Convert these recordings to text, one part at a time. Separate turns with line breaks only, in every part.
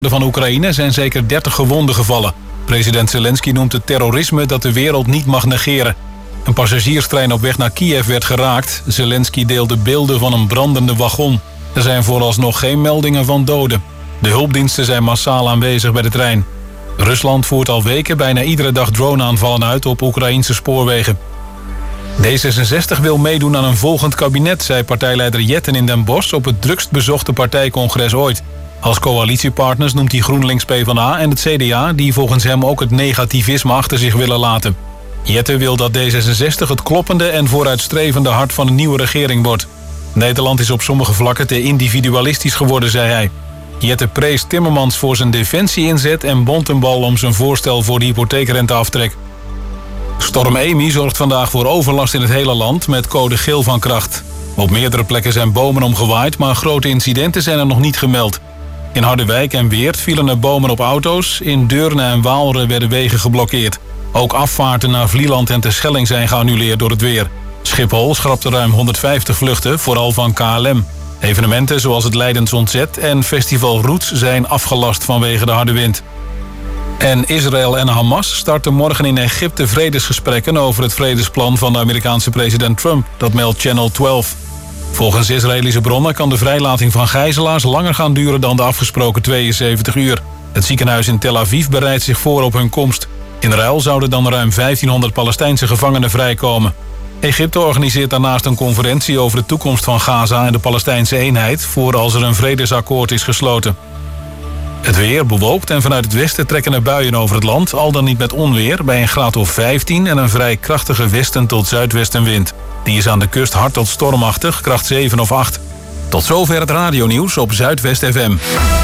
van Oekraïne zijn zeker 30 gewonden gevallen. President Zelensky noemt het terrorisme dat de wereld niet mag negeren. Een passagierstrein op weg naar Kiev werd geraakt. Zelensky deelde beelden van een brandende wagon. Er zijn vooralsnog geen meldingen van doden. De hulpdiensten zijn massaal aanwezig bij de trein. Rusland voert al weken bijna iedere dag droneaanvallen uit op Oekraïnse spoorwegen. D66 wil meedoen aan een volgend kabinet, zei partijleider Jetten in Den Bosch op het drukst bezochte partijcongres ooit. Als coalitiepartners noemt hij GroenLinks, PvdA en het CDA, die volgens hem ook het negativisme achter zich willen laten. Jetten wil dat D66 het kloppende en vooruitstrevende hart van een nieuwe regering wordt. Nederland is op sommige vlakken te individualistisch geworden, zei hij. Jetten prees Timmermans voor zijn defensie-inzet en Bontenbal om zijn voorstel voor de hypotheekrenteaftrek. Storm Amy zorgt vandaag voor overlast in het hele land met code geel van kracht. Op meerdere plekken zijn bomen omgewaaid, maar grote incidenten zijn er nog niet gemeld. In Harderwijk en Weert vielen er bomen op auto's. In Deurne en Waalre werden wegen geblokkeerd. Ook afvaarten naar Vlieland en Terschelling zijn geannuleerd door het weer. Schiphol schrapte ruim 150 vluchten, vooral van KLM. Evenementen zoals het Leidens Ontzet en Festival Roots zijn afgelast vanwege de harde wind. En Israël en Hamas starten morgen in Egypte vredesgesprekken over het vredesplan van de Amerikaanse president Trump. Dat meldt Channel 12. Volgens Israëlische bronnen kan de vrijlating van gijzelaars langer gaan duren dan de afgesproken 72 uur. Het ziekenhuis in Tel Aviv bereidt zich voor op hun komst. In ruil zouden dan ruim 1500 Palestijnse gevangenen vrijkomen. Egypte organiseert daarnaast een conferentie over de toekomst van Gaza en de Palestijnse eenheid, voor als er een vredesakkoord is gesloten. Het weer bewolkt en vanuit het westen trekken er buien over het land, al dan niet met onweer, bij een graad of 15 en een vrij krachtige westen tot zuidwestenwind. Die is aan de kust hard tot stormachtig, kracht 7 of 8. Tot zover het radionieuws op Zuidwest FM.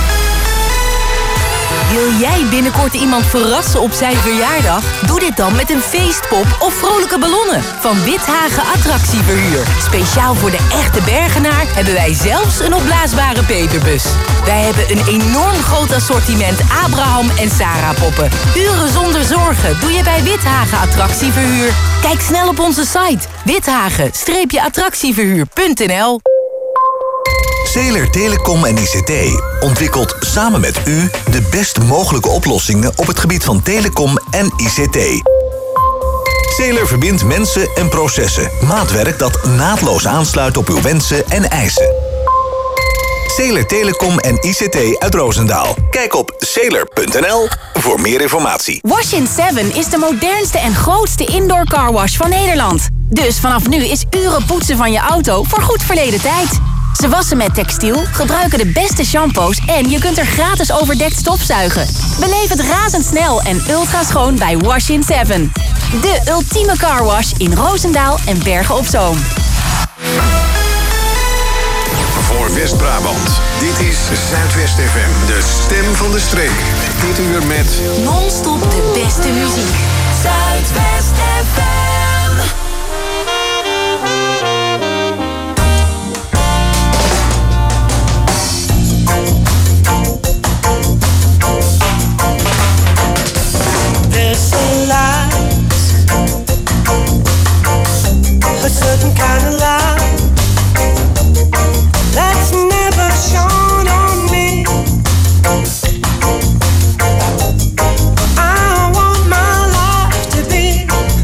Wil jij binnenkort iemand verrassen op zijn verjaardag? Doe dit dan met een feestpop of vrolijke ballonnen van Withagen Attractieverhuur. Speciaal voor de echte Bergenaar hebben wij zelfs een opblaasbare peperbus. Wij hebben een enorm groot assortiment Abraham en Sarah poppen. Uren zonder zorgen doe je bij Withagen Attractieverhuur. Kijk snel op onze site withagen-attractieverhuur.nl.
Zeeler Telecom en ICT ontwikkelt samen met u de best mogelijke oplossingen op het gebied van telecom en ICT. Zeeler verbindt mensen en processen. Maatwerk dat naadloos aansluit op uw wensen en eisen. Zeeler Telecom en ICT uit Roosendaal. Kijk op zeeler.nl voor meer informatie.
Wash-in 7 is de modernste en grootste indoor carwash van Nederland. Dus vanaf nu is uren poetsen van je auto voor goed verleden tijd. Ze wassen met textiel, gebruiken de beste shampoos en je kunt er gratis overdekt stofzuigen. Beleef het razendsnel en ultra schoon bij Wash-in 7. De ultieme carwash in Roosendaal en Bergen op Zoom.
Voor West-Brabant, dit is Zuidwest FM, de stem van de streek. Dit uur met
Non-stop de beste muziek. Zuidwest FM.
There's a light, a certain kind of light that's never shone on me. I want my life to be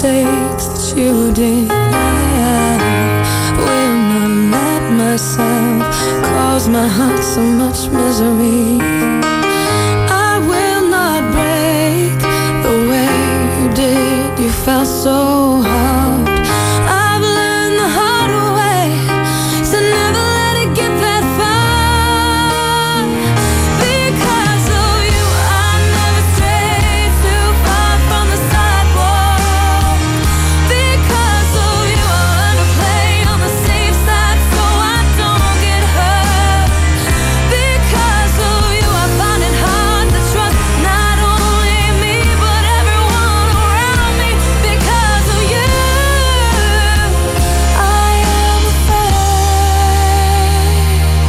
mistakes that you did. I will not let myself cause my heart so much misery. I will not break the way you did. You felt so hard. I've learned the hard way, so never let it get that far. Because of you, I never strayed too far from the sidewalk. Because of you, I learned to play on the safe side so I don't get hurt. Because of you, I find it hard to trust not only me but everyone around me. Because of you, I am afraid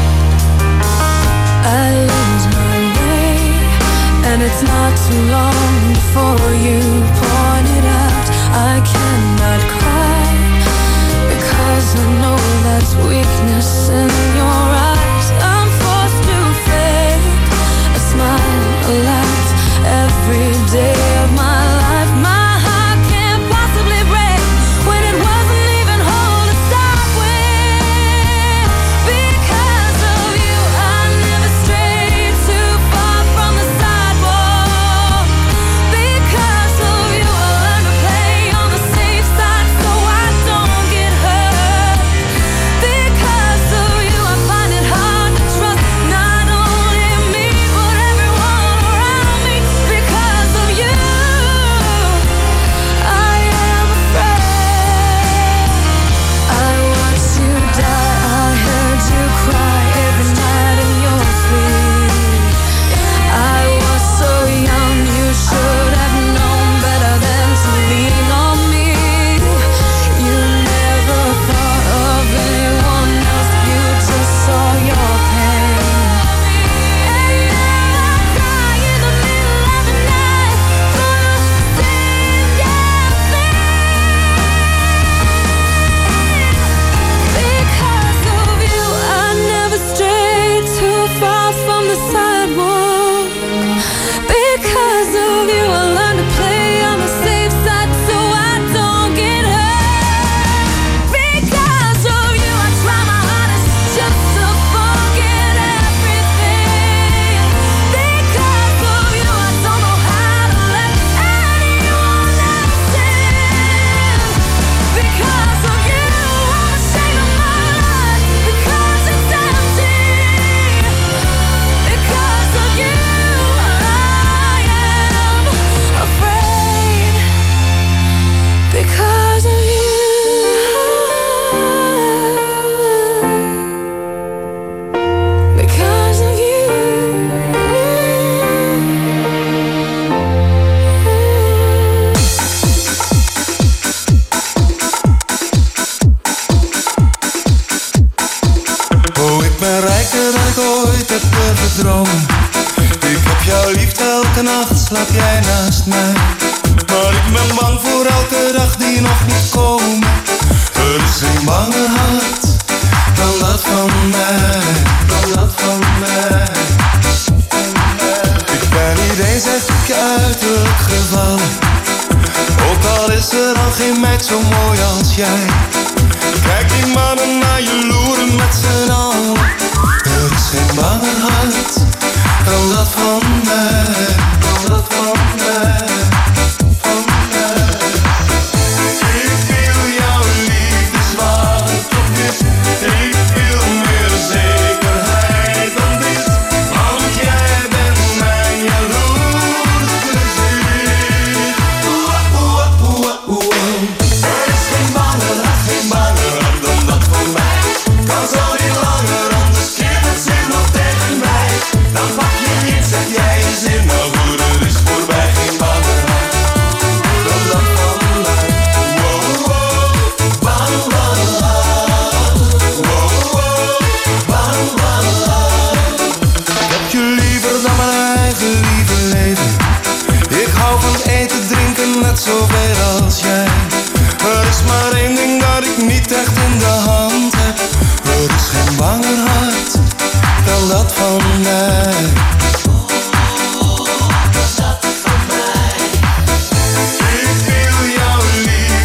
I lose my way, and it's not too long before you point it out. I cannot cry because I know that's weakness in your eyes. I'm forced to fake a smile, a laugh every day of my life. My heart can't possibly break when it wasn't even whole to start with. Because of you, I never strayed too far from the sidewalk. Because of you, I learned to play on the safe side so I don't get hurt. Because of you, I find it hard to trust not only me but everyone around me. Because of you, I am afraid. I watched you die, I heard you cry every night in your sleep. I was so young, you should have known better than to lean on me. You never thought of anyone else, you just saw your pain. And now I cry in the middle of the night for the same damn thing. Because of you, I never strayed too far from the sidewalk. Because of you, I learned to play on the safe side so I don't get hurt. Because of you, I try my hardest just to forget everything. Because of you, I don't know how to let anyone else in. Because of you, I'm ashamed of my life because it's empty. Because of you, I am afraid. Because of you. Because of you.
Oh, ik ben rijker dan ik ooit heb durven dromen. Ik heb jouw liefde elke nacht, slaap jij naast mij. Maar ik ben bang voor elke dag die nog niet komt. Er is geen banger hart dan dat van mij. Dan dat van mij. Ik ben niet eens echt op je uiterlijk gevallen. Ook al is er al geen meid zo mooi als jij. Kijk die mannen naar je loeren met z'n allen. Er is geen banger hart dan dat van mij. Dan dat van mij. Van mij. Ik wil jouw liefde zwart op wit. Ik wil meer zekerheid dan dit. Want jij bent mijn jaloerste ziel. Er is geen banger hart, geen banger hart dan dat van mij. Kan zo niet langer, anders keert het zich nog tegen mij. Dan pak je niet, zeg jij je zin, nou goed, er is voorbij. Geen banger hart dan dat van mij. Wow, wow, bang, bang, wow, wow, bang, bang. Ik heb je liever dan mijn eigen lieve leven. Ik hou van eten, drinken, net zoveel als jij. Er is maar één ding dat ik niet echt in de hand heb. Er is geen banger hart dan dat van mij. Ik wil jouw liefde.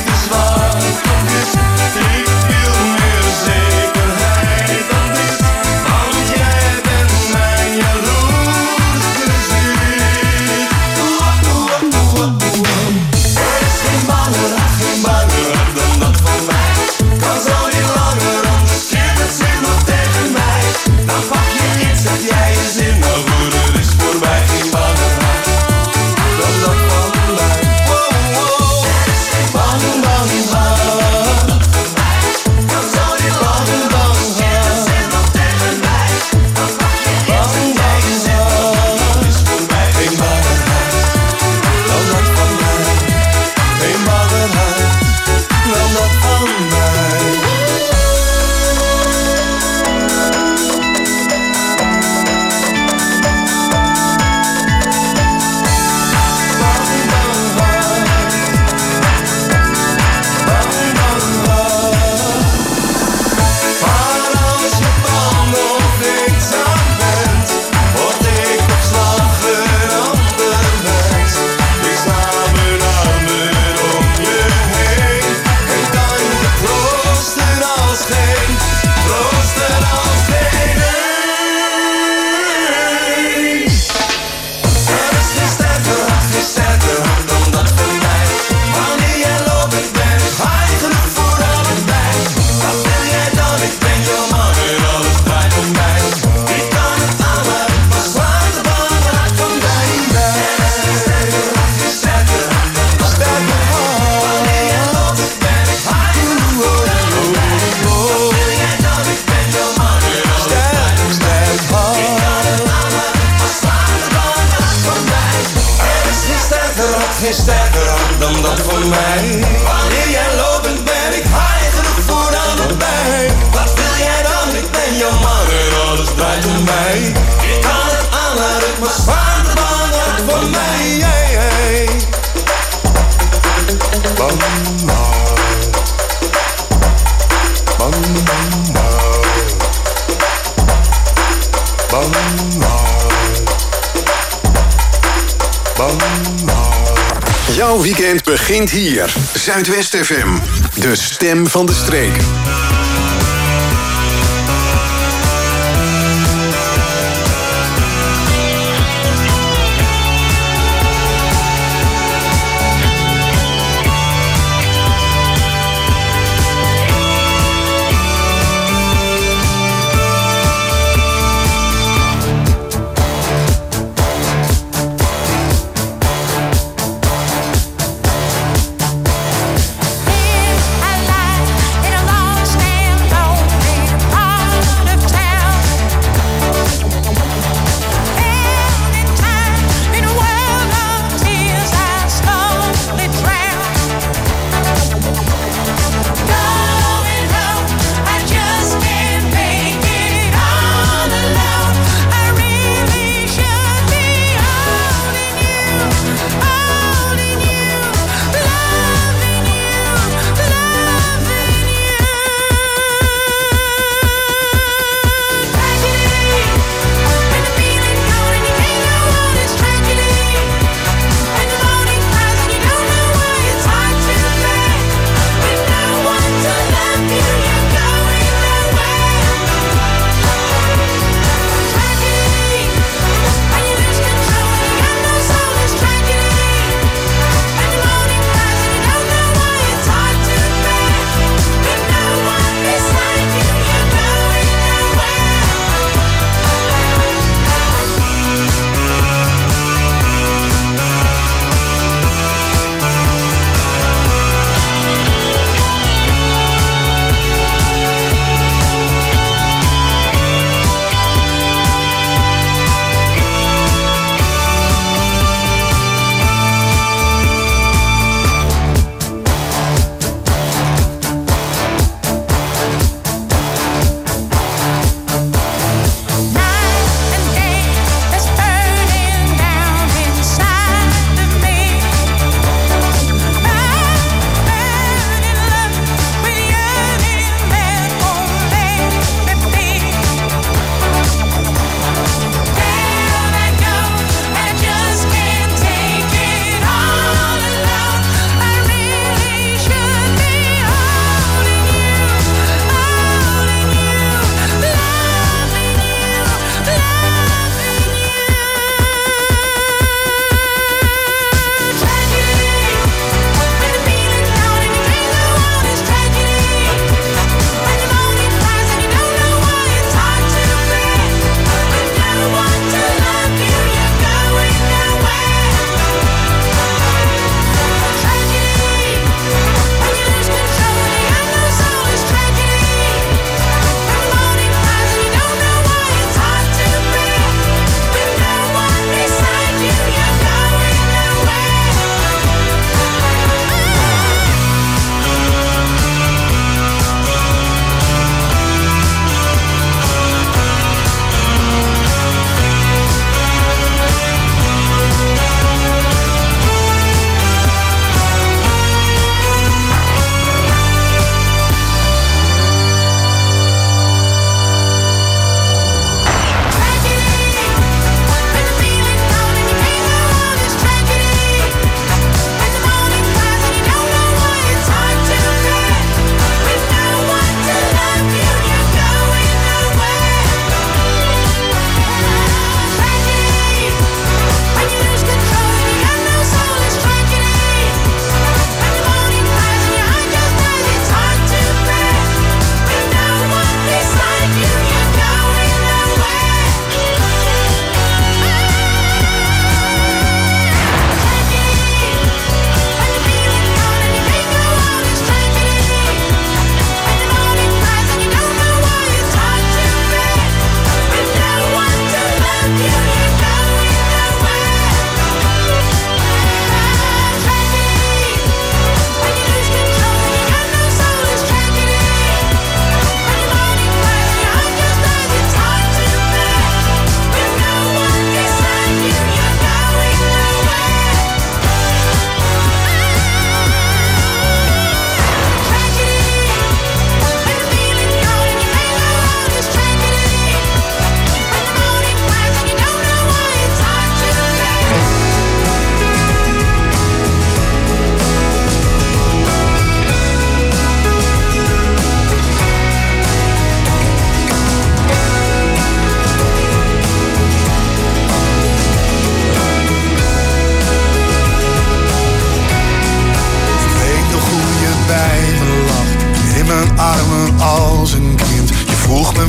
dan dat van mij. Wanneer jij loopt ben ik high genoeg voor allebei. Wat wil jij dan? Ik ben jouw man en alles draait om mij. Ik kan het aan, laat het maar zwaar te belangrijk voor mij. Hey, hey. Bam,
Jouw weekend begint hier. Zuidwest FM, de stem van de streek.
In a lost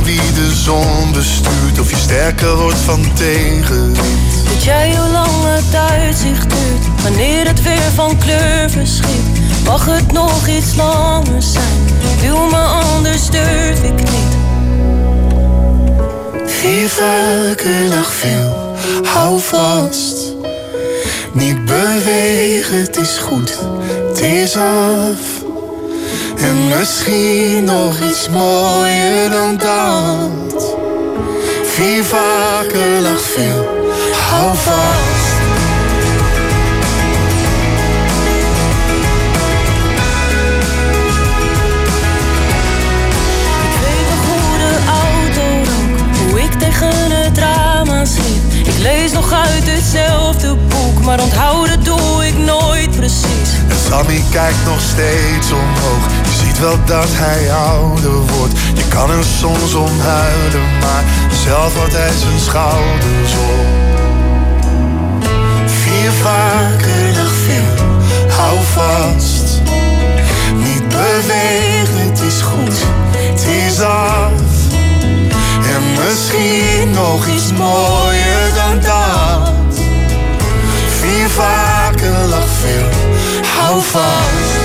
wie de zon bestuurt, of je sterker wordt van tegenwind.
Dat jij hoe lang het uitzicht duurt, wanneer het weer van kleur verschiet. Mag het nog iets langer zijn, wil me anders durf ik niet.
Vuurwerkerig veel, hou vast. Niet bewegen, het is goed, het is af. En misschien nog iets mooier dan dat. Vuurwerkerig veel, hou vast.
Tegen het raam aanschiet. Ik lees nog uit hetzelfde boek, maar onthouden doe ik nooit precies.
En Sammy kijkt nog steeds omhoog. Je ziet wel dat hij ouder wordt. Je kan er soms om huilen, maar zelf houdt hij zijn schouders op. Vuurwerkerig veel, hou vast. Niet bewegen, het is goed, het is af. En misschien nog iets mooier dan dat. Vuurwerkerig veel, hou vast.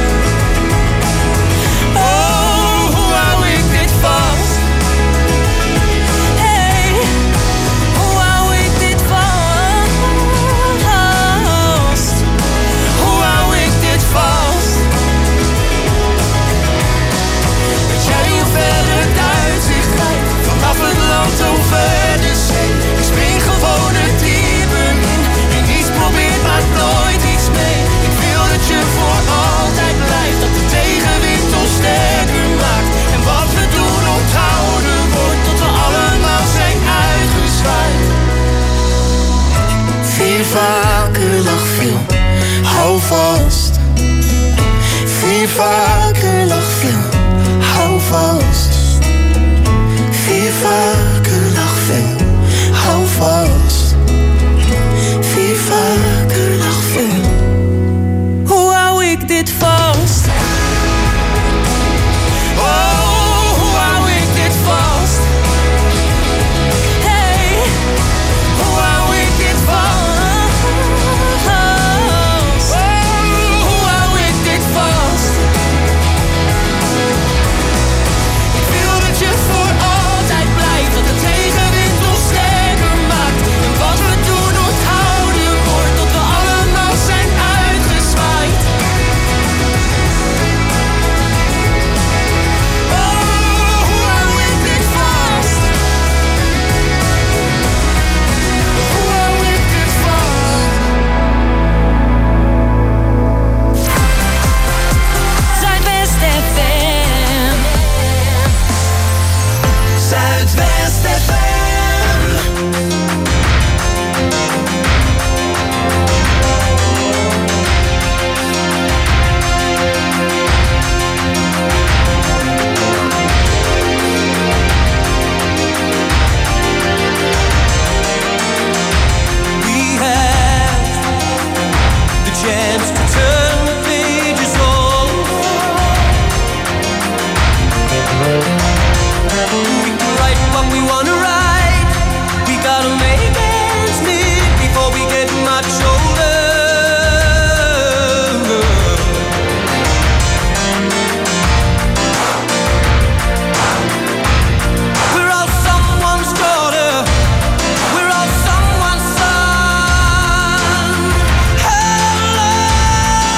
Oh, hoe hou ik dit vast? Hey, hoe hou ik dit vast? Hoe hou ik dit vast? Dat jij hoe verder het uitzicht lijkt. Vanaf het land over de zee. Ik spring gewoon het dieper in. En niets probeert, maakt nooit iets mee. Ik wil dat je voor altijd blijft. Dat de tegenwind ons sterker maakt. En wat we doen onthouden wordt. Tot we allemaal zijn uitgezwaaid.
Vuurwerkerig veel, hou vast. Vuurwerkerig veel, hou vast. Vuurwerkerig veel, hou vast. Vuurwerkerig veel.
Hoe hou ik dit vast? Oh, hoe hou ik dit vast? Hey, hoe hou ik dit vast? Oh, hoe hou ik dit vast? Ik wil dat je voor altijd blijft, dat de tegenwind ons sterker maakt. En wat we doen onthouden wordt, tot we allemaal zijn uitgezwaaid. Oh, hoe hou ik dit vast? Hoe hou ik dit vast? Zuidwest FM. Zuidwest FM.
We have the chance to turn the pages over. We can write what we wanna write. We gotta make ends meet before we get much older. We're all someone's daughter. We're all someone's son. Hello.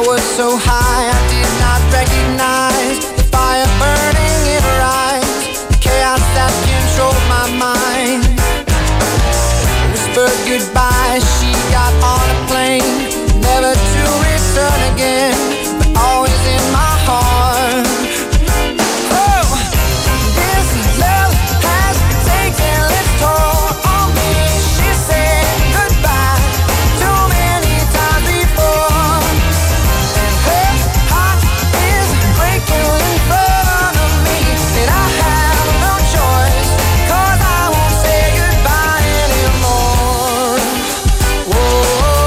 was so high I did not recognize the fire burning in her eyes, the chaos that controlled my mind. Whispered goodbye, she got on a plane, never to return again, but always in my heart. Oh, this love has taken its toll on me. She said goodbye too many times before, and her heart is breaking in front of me, and I have no choice, 'cause I won't say goodbye anymore. Whoa,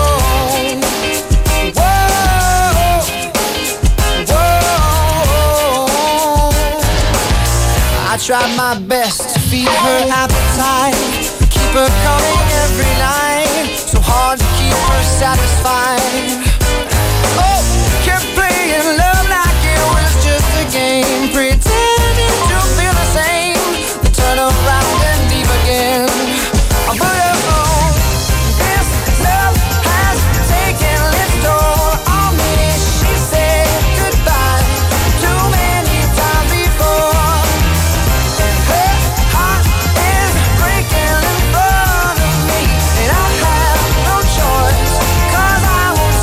whoa, whoa. I tried my best to feed her appetite, keep her coming every night, so hard to keep her satisfied. Oh, kept playing love like it was just a game, pretending to feel the same, then turn around and leave again. I put her on. This love has taken its toll on me. She said goodbye too many times before, and her heart is breaking in front of me, and I have no choice, 'cause I won't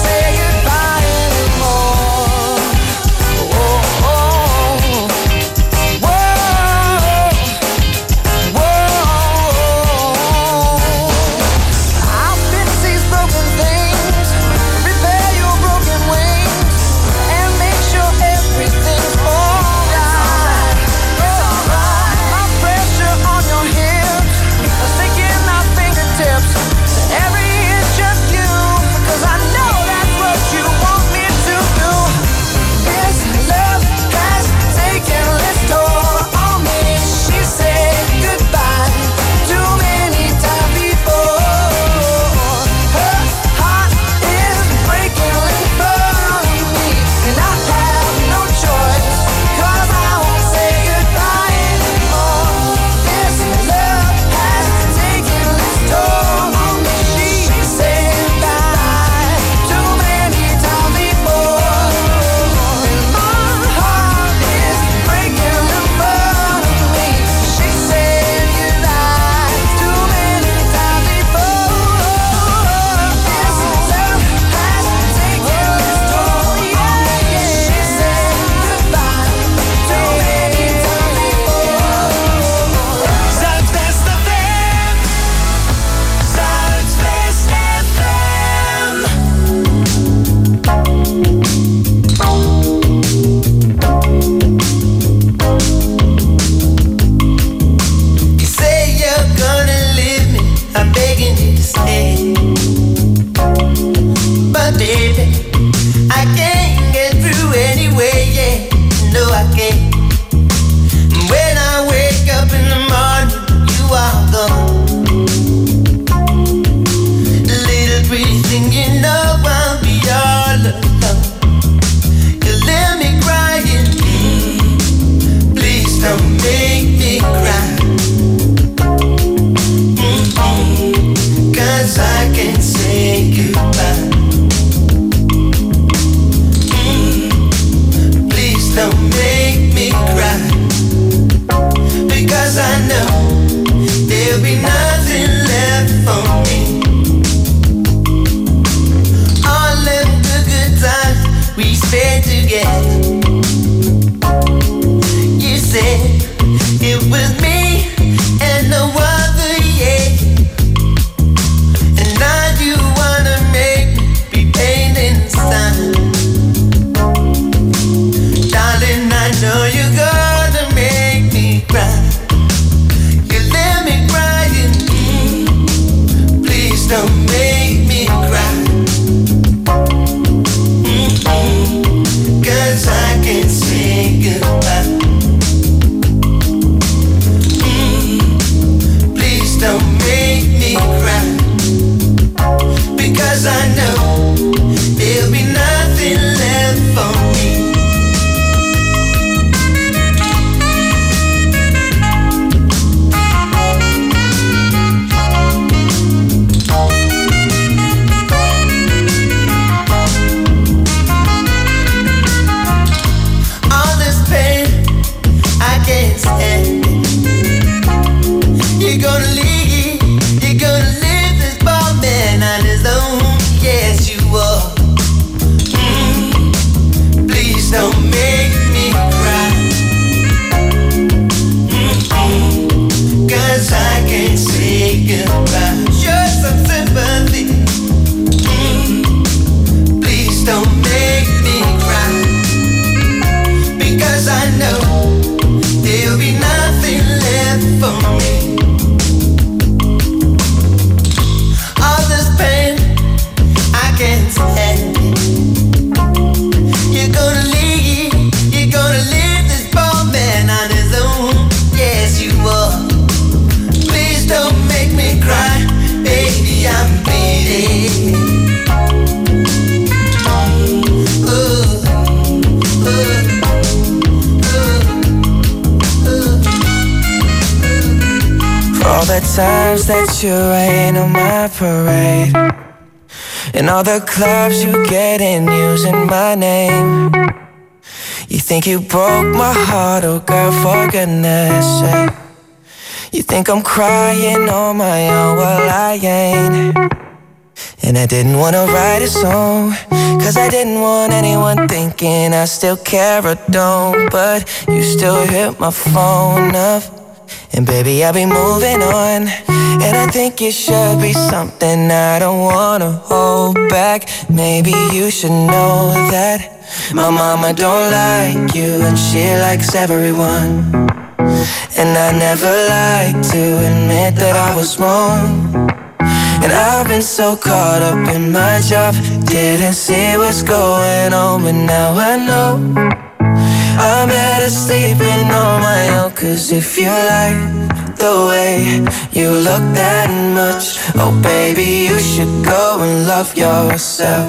times that you rain on my parade, and all the clubs you get in using my name. You think you broke my heart, oh girl, for goodness sake. You think I'm crying on my own, well I ain't. And I didn't wanna write a song, cause I didn't want anyone thinking I still care or don't. But you still hit my phone up, and baby I'll be moving on. And I think it should be something I don't wanna hold back. Maybe you should know that my mama don't like you, and she likes everyone. And I never like to admit that I was wrong. And I've been so caught up in my job, didn't see what's going on, but now I know I'm better sleeping on my own. Cause if you like the way you look that much, oh baby, you should go and love yourself.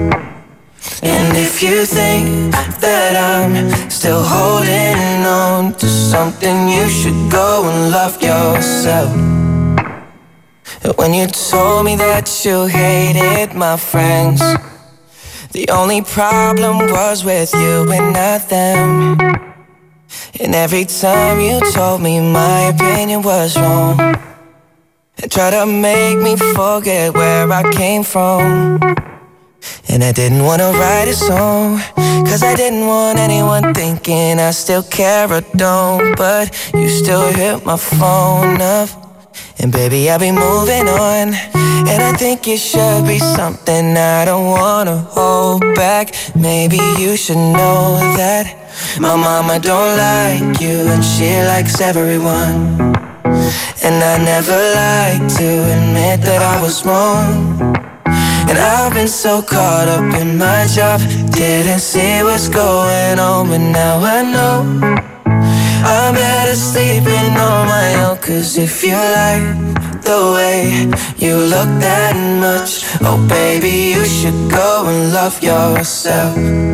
And if you think that I'm still holding on to something, you should go and love yourself. When you told me that you hated my friends, the only problem was with you and not them. And every time you told me my opinion was wrong, and tried to make me forget where I came from. And I didn't wanna write a song, cause I didn't want anyone thinking I still care or don't. But you still hit my phone up, and baby I'll be moving on. And I think it should be something I don't wanna hold back. Maybe you should know that my mama don't like you, and she likes everyone. And I never like to admit that I was wrong. And I've been so caught up in my job, didn't see what's going on, but now I know I'm better sleeping on my own. Cause if you like the way you look that much, oh baby, you should go and love yourself.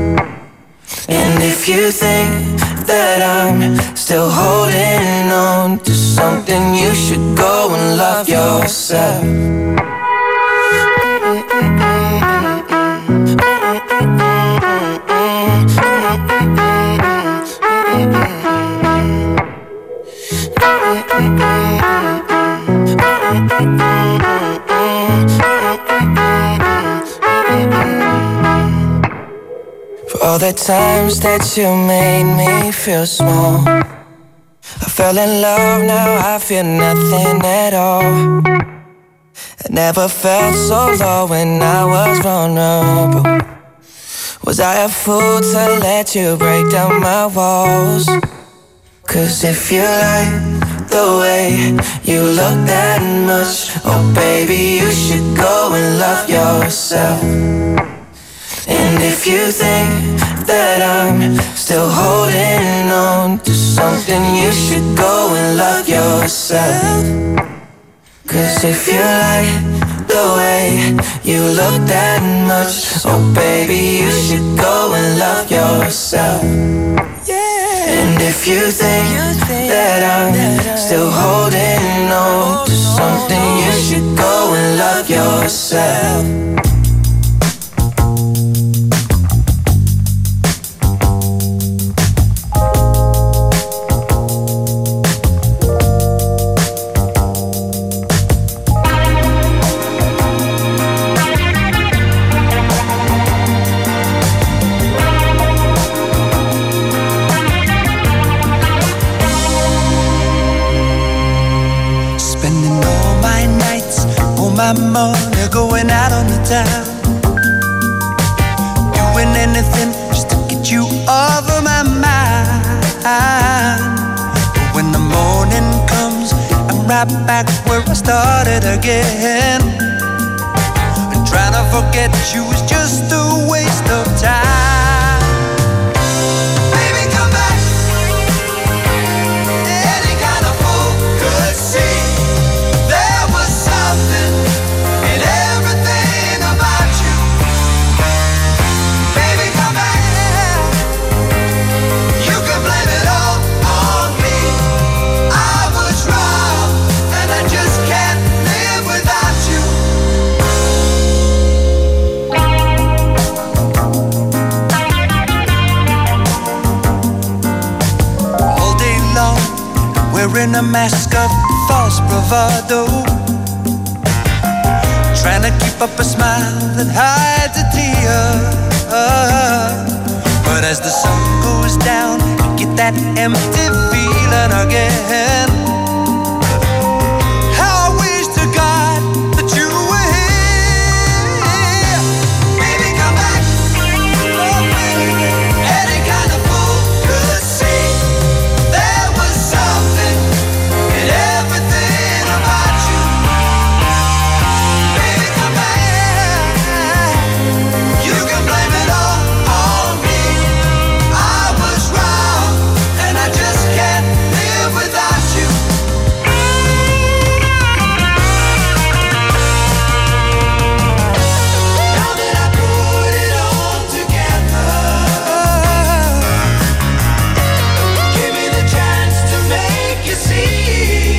And if you think that I'm still holding on to something, you should go and love yourself. For all the times that you made me feel small, I fell in love, now I feel nothing at all. I never felt so low when I was vulnerable. Was I a fool to let you break down my walls? Cause if you like the way you look that much, oh baby, you should go and love yourself. And if you think that I'm still holding on to something, you should go and love yourself. Cause if you like the way you look that much, oh baby, you should go and love yourself. And if you think that I'm still holding on to something, you should go and love yourself.
My money going out on the town, doing anything just to get you off of my mind. But when the morning comes, I'm right back where I started again. And trying to forget you is just a waste of time. Baby, come back. Any kind of fool could see there was something in everything about you. Baby, come back. You can blame it all on me. I was wrong, and I just a mask of false bravado, trying to keep up a smile that hides a tear. But as the sun goes down, you get that empty feeling again. How I wish to God that you were here. Baby, come back. Oh, baby. Any kind of fool could see there was something in everything about you. Baby, come back. You can blame it all on me. I was wrong, and I just can't live without you. Now that I put it all together, give me the chance to make you see.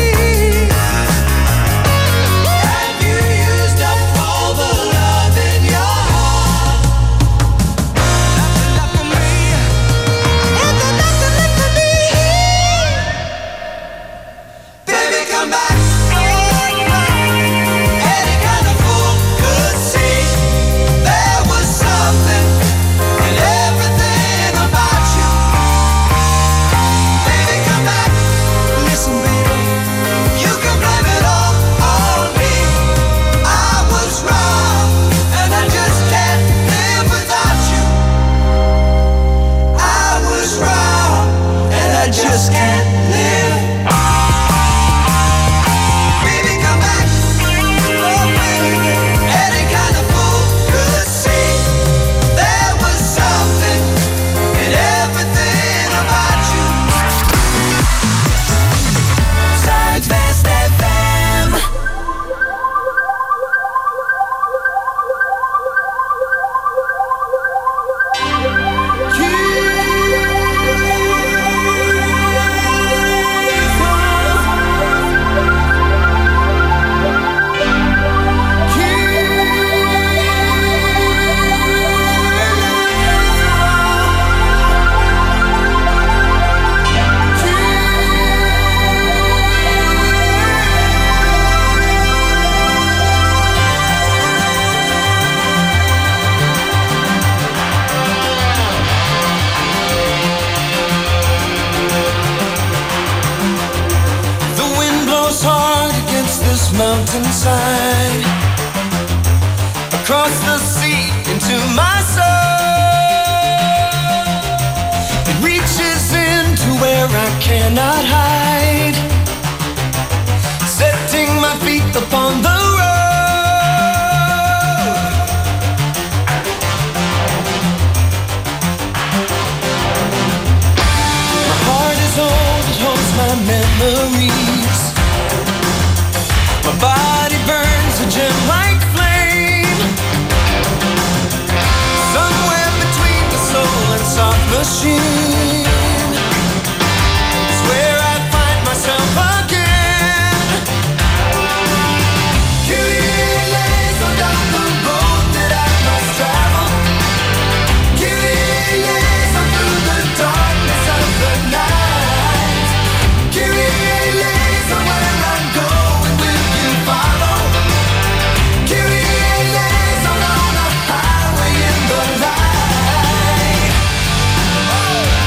Have you used up all the love in your heart? That's enough for me. That's enough for me. Baby, come back. Any kind of fool could see there was something in everything about you. Baby, come back. Listen, baby, you can blame it all on me. I was wrong, and I just can't live without you. I was wrong, and I just can't live. Baby, come back. Oh, baby. Any kind of fool could see there was something in everything about you. Zuidwest FM. The wind blows hard against this mountainside, across the sea into my soul. It reaches into where I cannot hide, setting my feet upon the road. My heart is old, it holds my memories. My body burns a gem-like flame, somewhere between the soul and soft machine is where I find myself again. Kyrie eleison, down the road that I must travel. Kyrie eleison, through the darkness of the night. Kyrie eleison, where I'm going, will you follow? Kyrie eleison, on a highway in the light.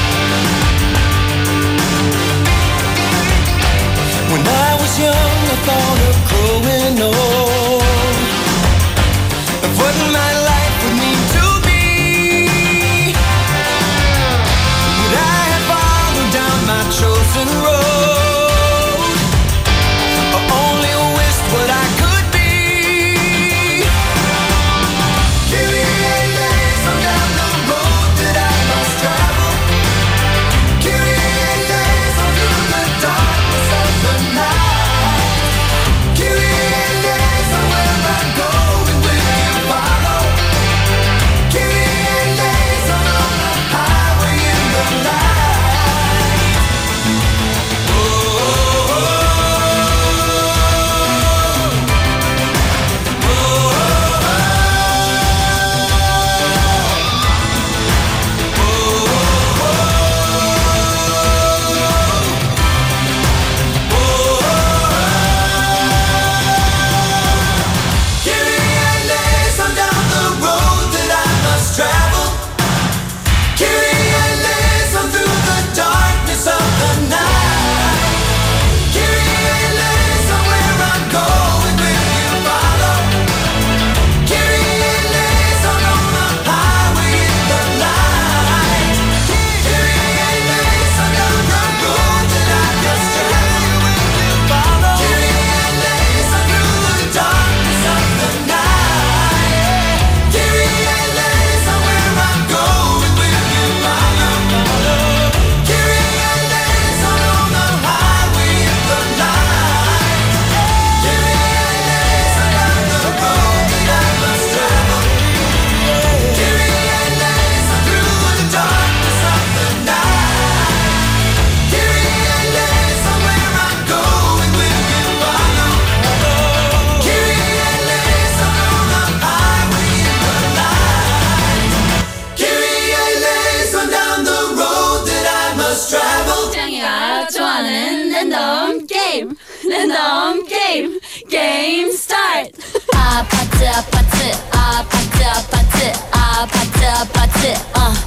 아파트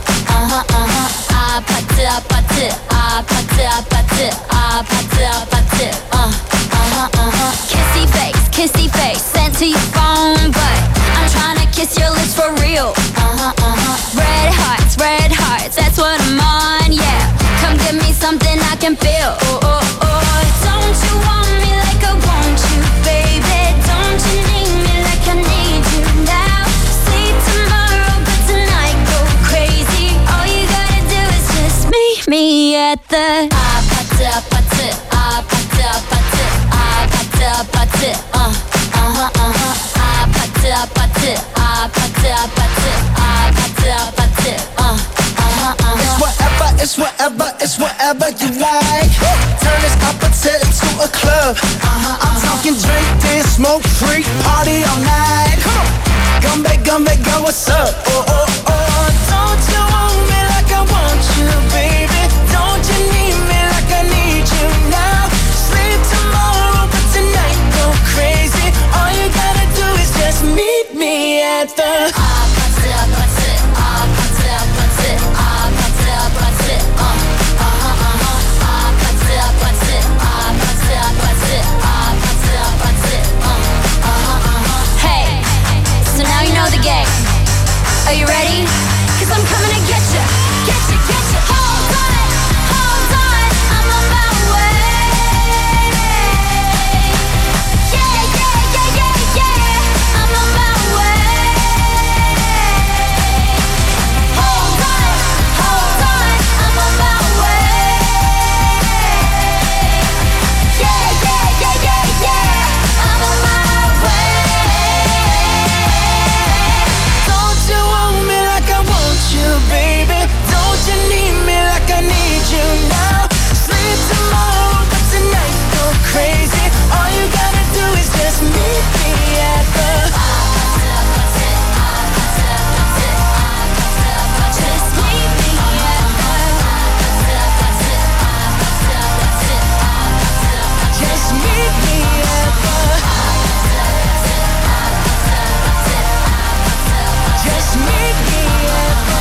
아파트 아파트 아파트 아파트 아파트 아파트 kissy face sent to your phone but I'm trying to kiss your lips for real red hearts that's what I'm on yeah come give me something I can feel don't you want me like I want you baby don't you need me like I need you now sleep tomorrow but tonight go crazy all you gotta do is just meet me at the 아파트 아파트 아파트 아파트 아파트 아파트 아파트 아파트 아파트 아파트 아파트
It's whatever you like. Turn this opposite into a club. I'm talking drink, dance, smoke, freak, party all night. Come back, girl, what's up? Don't you want me like I want you, baby? Don't you need me like I need you now? Sleep tomorrow, but tonight go crazy. All you gotta do is just meet me at the
Hey, so now you know the game. Are you ready? 'Cause I'm coming to get you, get you, get you. Hold on, I'm on my way. Yeah, I'm on my way. Hold on, I'm on my way. Yeah, I'm on my way.
Don't you want me like I want you, baby? Don't you need me like I need you now? Sleep tomorrow, but tonight go crazy. All you gotta do is just meet me at the
Just meet me at
Just meet me at the Just meet me at the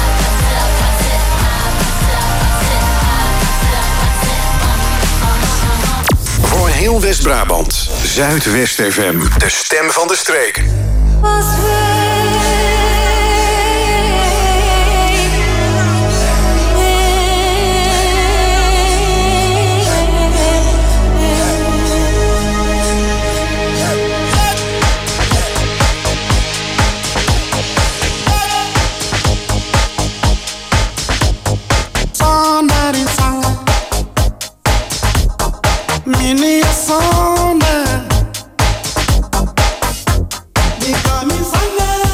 Voor heel West-Brabant, Zuidwest FM, de stem van de streek.
Mini song, becoming song.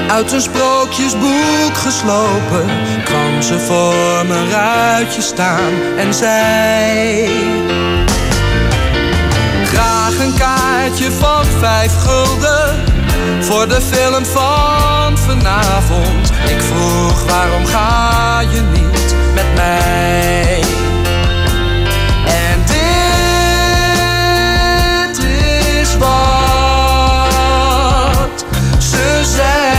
Uit een sprookjesboek geslopen kwam ze voor mijn ruitje staan en zei: graag een kaartje van 5 gulden voor de film van vanavond. Ik vroeg: waarom ga je niet met mij? En dit is wat ze zei.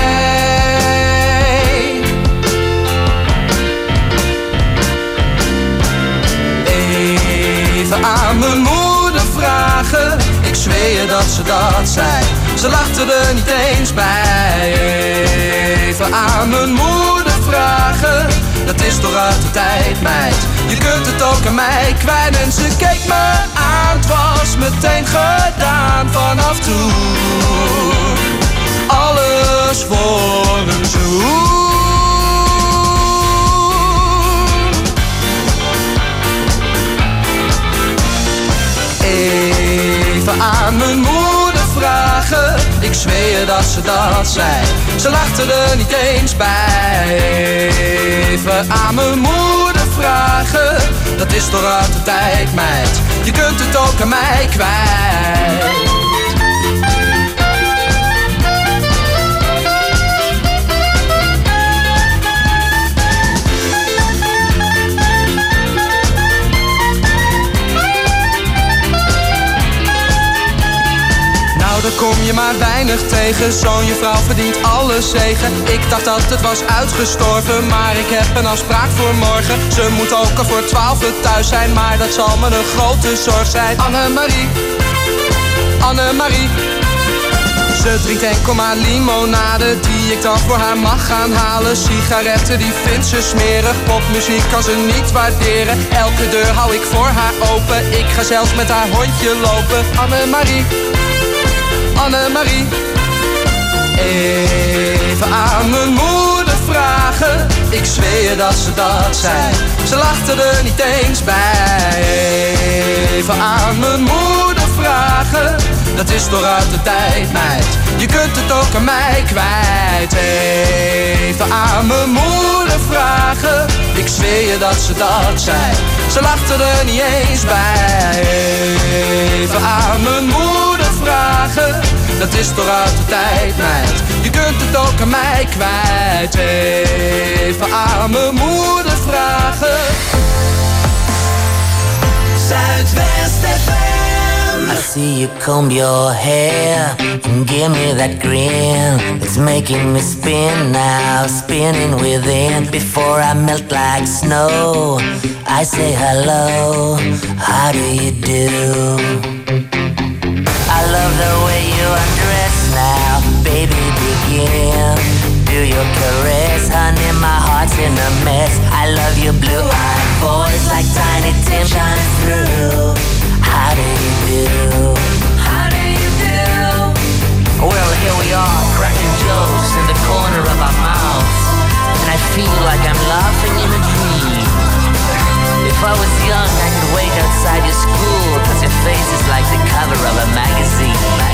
Even aan mijn moeder vragen, ik zweer dat ze dat zei. Ze lachte er niet eens bij. Even aan mijn moeder vragen, dat is toch uit de tijd, meid. Je kunt het ook aan mij kwijt. En ze keek me aan, het was meteen gedaan. Vanaf toen alles voor een zoen. Even aan mijn moeder vragen, ik zweer dat ze dat zei. Ze lachte er niet eens bij. Even aan mijn moeder vragen, dat is toch uit de tijd, meid. Je kunt het ook aan mij kwijt. Daar kom je maar weinig tegen. Zo'n juffrouw verdient alle zegen. Ik dacht dat het was uitgestorven, maar ik heb een afspraak voor morgen. Ze moet ook al voor 12 thuis zijn, maar dat zal me een grote zorg zijn. Annemarie, Annemarie. Ze drinkt enkel maar limonade, die ik dan voor haar mag gaan halen. Sigaretten, die vindt ze smerig. Popmuziek kan ze niet waarderen. Elke deur hou ik voor haar open. Ik ga zelfs met haar hondje lopen. Annemarie, Annemarie. Even aan mijn moeder vragen, ik zweer dat ze dat zei. Ze lachte er niet eens bij. Even aan mijn moeder vragen, dat is toch uit de tijd, meid. Je kunt het ook aan mij kwijt. Even aan mijn moeder vragen, ik zweer je dat ze dat zei. Ze lachte er niet eens bij. Even aan mijn moeder vragen, dat is toch uit de tijd, meid. Je kunt het ook aan mij kwijt. Even aan mijn moeder vragen. Zuidwest FM.
I see you comb your hair and give me that grin. It's making me spin now, spinning within. Before I melt like snow, I say hello, how do you do? I love the way you undress now, baby, begin. Do your caress, honey, my heart's in a mess. I love your blue-eyed voice like Tiny Tim shining through. How do you do? How do you do? Well, here we are, cracking jokes in the corner of our mouths, and I feel like I'm laughing in a dream. If I was young, I could wait outside your school, 'cause your face is like the cover of a magazine.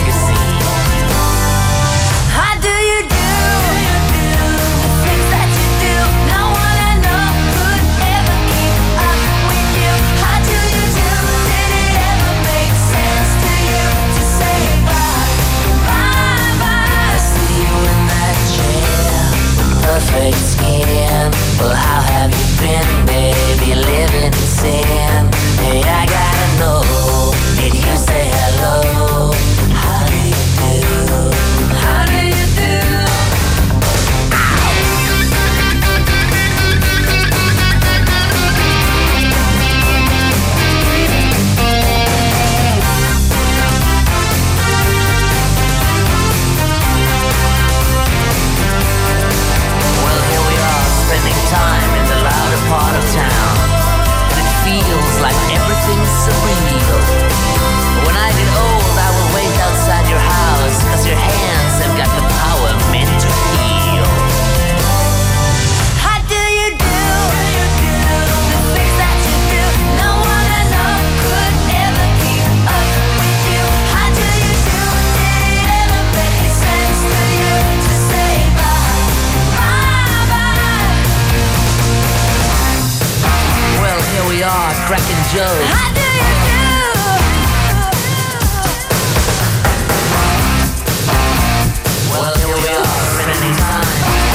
How do you do? The things that you do, no one I know could ever keep up with you. How do you do? Did it ever make sense to you to say bye, bye, bye? I see you in that chair, perfect skin. Well, how have you been, baby? Living in sin. Hey, I gotta know, did you say cracking Joe.
How do you do?
Well, here we are, spending time.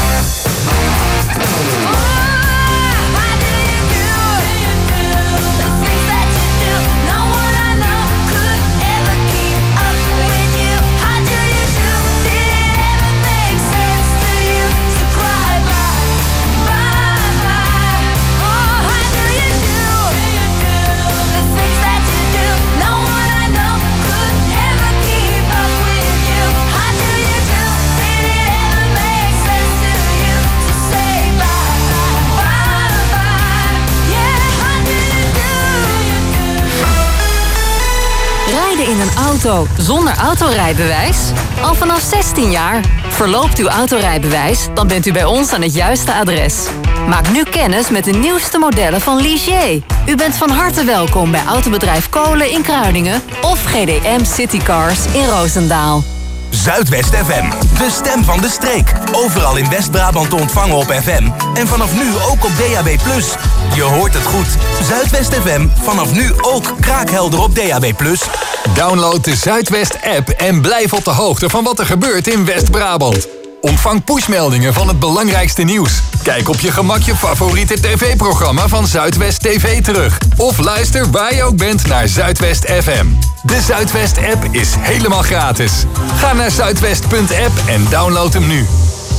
In een auto zonder autorijbewijs? Al vanaf 16 jaar. Verloopt uw autorijbewijs, dan bent u bij ons aan het juiste adres. Maak nu kennis met de nieuwste modellen van Ligier. U bent van harte welkom bij Autobedrijf Kolen in Kruiningen of GDM Citycars in Roosendaal.
Zuidwest FM, de stem van de streek. Overal in West-Brabant te ontvangen op FM. En vanaf nu ook op DAB+. Je hoort het goed. Zuidwest FM, vanaf nu ook kraakhelder op DAB+.
Download de Zuidwest-app en blijf op de hoogte van wat er gebeurt in West-Brabant. Ontvang pushmeldingen van het belangrijkste nieuws. Kijk op je gemak je favoriete tv-programma van Zuidwest TV terug. Of luister waar je ook bent naar Zuidwest FM. De Zuidwest-app is helemaal gratis. Ga naar zuidwest.app en download hem nu.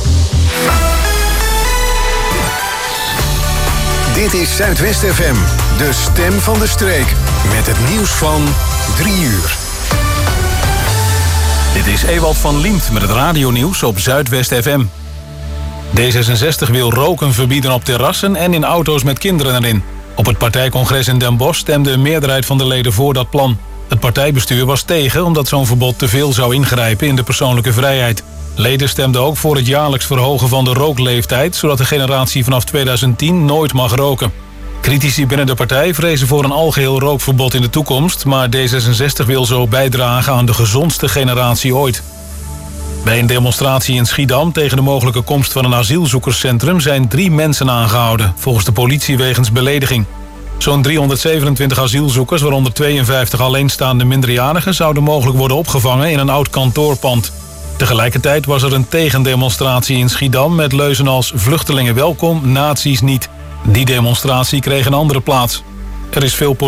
Dit is Zuidwest FM, de stem van de streek. Met het nieuws van 3 uur.
Dit is Ewald van Liemt met het radionieuws op Zuidwest FM. D66 wil roken verbieden op terrassen en in auto's met kinderen erin. Op het partijcongres in Den Bosch stemde een meerderheid van de leden voor dat plan. Het partijbestuur was tegen omdat zo'n verbod te veel zou ingrijpen in de persoonlijke vrijheid. Leden stemden ook voor het jaarlijks verhogen van de rookleeftijd, zodat de generatie vanaf 2010 nooit mag roken. Critici binnen de partij vrezen voor een algeheel rookverbod in de toekomst, maar D66 wil zo bijdragen aan de gezondste generatie ooit. Bij een demonstratie in Schiedam tegen de mogelijke komst van een asielzoekerscentrum zijn 3 mensen aangehouden, volgens de politie wegens belediging. Zo'n 327 asielzoekers, waaronder 52 alleenstaande minderjarigen, zouden mogelijk worden opgevangen in een oud kantoorpand. Tegelijkertijd was er een tegendemonstratie in Schiedam met leuzen als vluchtelingen welkom, nazi's niet. Die demonstratie kreeg een andere plaats. Er is veel